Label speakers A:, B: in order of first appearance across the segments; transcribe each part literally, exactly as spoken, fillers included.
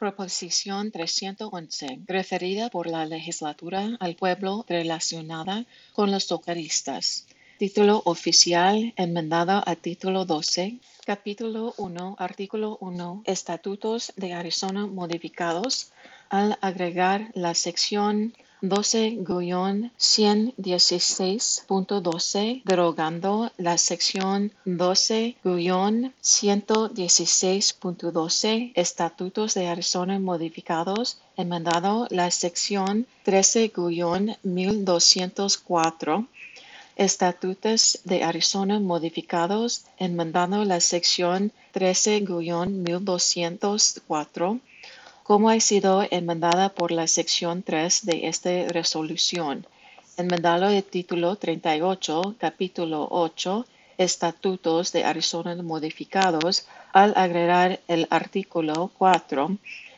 A: Proposición trescientos once, referida por la legislatura al pueblo relacionada con los socorristas. Título oficial enmendado a título doce. Capítulo uno, artículo uno, Estatutos de Arizona modificados, al agregar la sección doce ciento dieciséis punto doce, derogando la sección doce ciento dieciséis punto doce, Estatutos de Arizona modificados, enmendado la sección trece mil doscientos cuatro, Estatutos de Arizona modificados, enmendando la sección trece mil doscientos cuatro, como ha sido enmendada por la sección tres de esta resolución. Enmendado el título treinta y ocho, capítulo ocho, Estatutos de Arizona modificados, al agregar el artículo cuatro,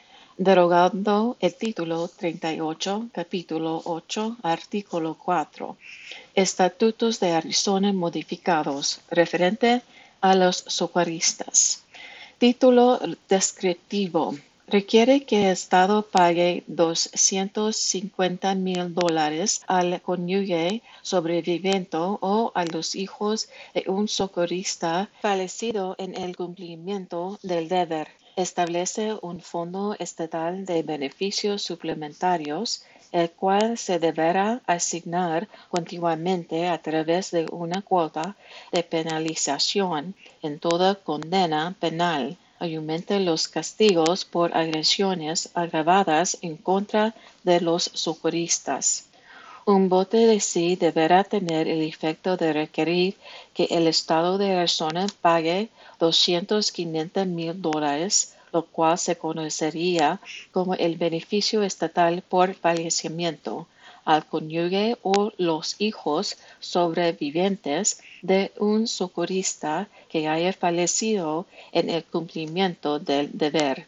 A: derogando el título treinta y ocho, capítulo ocho, artículo cuatro. Estatutos de Arizona modificados, referente a los socorristas. Título descriptivo. Requiere que el Estado pague doscientos cincuenta mil dólares al cónyuge sobreviviente o a los hijos de un socorrista fallecido en el cumplimiento del deber. Establece un fondo estatal de beneficios suplementarios, el cual se deberá asignar continuamente a través de una cuota de penalización en toda condena penal. Aumenta los castigos por agresiones agravadas en contra de los socorristas. Un voto de sí deberá tener el efecto de requerir que el Estado de Arizona pague doscientos quinientos mil dólares, lo cual se conocería como el beneficio estatal por fallecimiento, al cónyuge o los hijos sobrevivientes de un socorrista que haya fallecido en el cumplimiento del deber,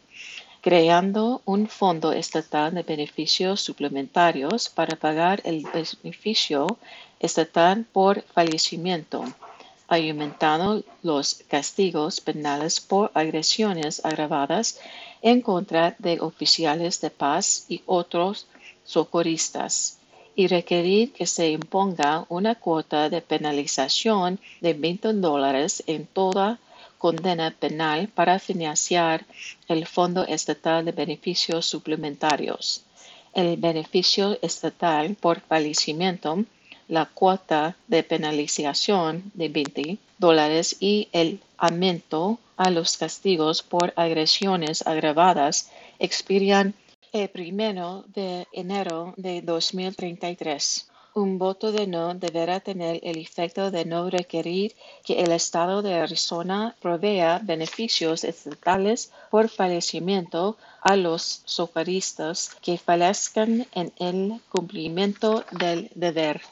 A: creando un fondo estatal de beneficios suplementarios para pagar el beneficio estatal por fallecimiento, aumentando los castigos penales por agresiones agravadas en contra de oficiales de paz y otros socorristas, y requerir que se imponga una cuota de penalización de veinte dólares en toda condena penal para financiar el Fondo Estatal de Beneficios Suplementarios. El beneficio estatal por fallecimiento, la cuota de penalización de veinte dólares y el aumento a los castigos por agresiones agravadas expiran el primero de enero de dos mil treinta y tres. Un voto de no deberá tener el efecto de no requerir que el Estado de Arizona provea beneficios estatales por fallecimiento a los socorristas que fallezcan en el cumplimiento del deber.